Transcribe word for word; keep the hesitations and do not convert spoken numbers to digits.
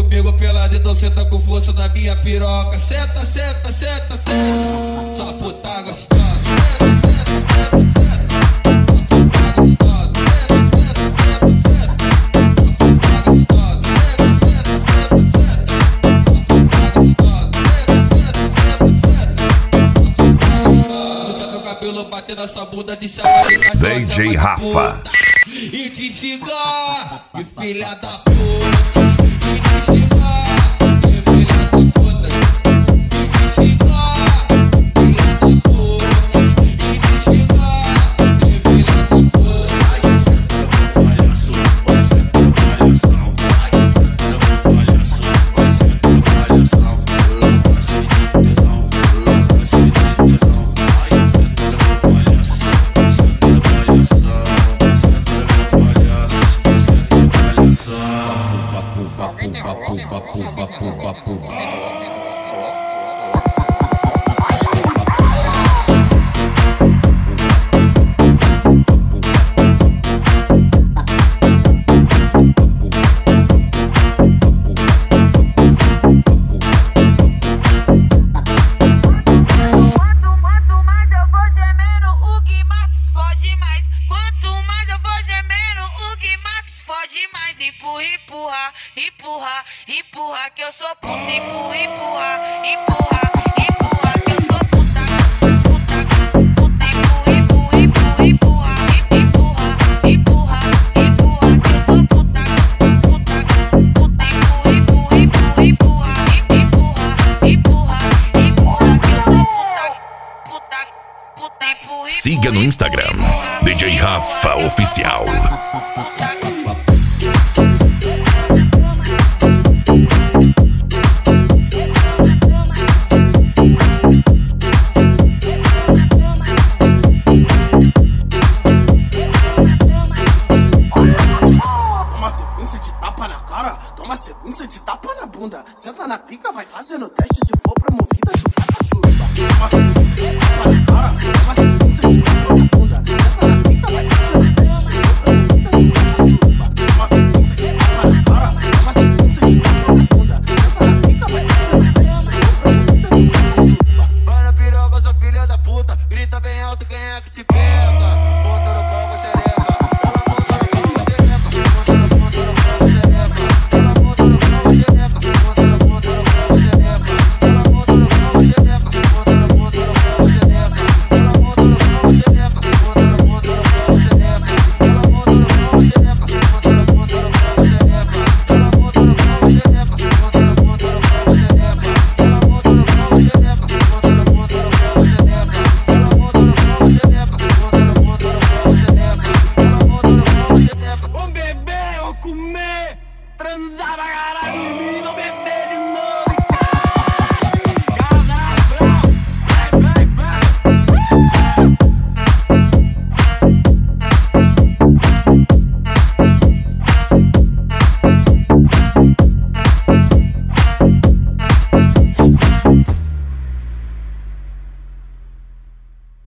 comigo pelado, então senta com força na minha piroca. Senta, senta, senta, senta. Só puta gostosa. Batendo a sua bunda de chave D J Rafa. E te xingar, que filha da puta. E te xingar, que filha da puta. E te xingar, filha da puta. E te xingar, que filha da puta. Ai, senta no palhaço, oi, senta no palhação. Ai, senta no palhaço, oi, senta no palhação. Ela tá cheia de tesão, ela tá cheia de tesão. Pufa, pufa, pufa, pufa. Empurra, empurra, empurra, empurra, que eu sou puta. Empurra, empurra, empurra, empurra, que eu sou puta. Puta, puta, empurra, empurra, empurra, empurra, empurra, empurra, que eu sou puta. Puta, puta, empurra, empurra, empurra, empurra, empurra, empurra, que eu sou puta. Puta, puta, empurra. Siga no Instagram, D J Rafa Oficial. Toma sequência de tapa na bunda. Senta na pica, vai fazendo teste. Se for promovida, chuta pra suruba. Toma sequência de tapa na cara. Toma sequência de tapa na bunda. Senta na pica, vai fazendo teste. Se for promovida,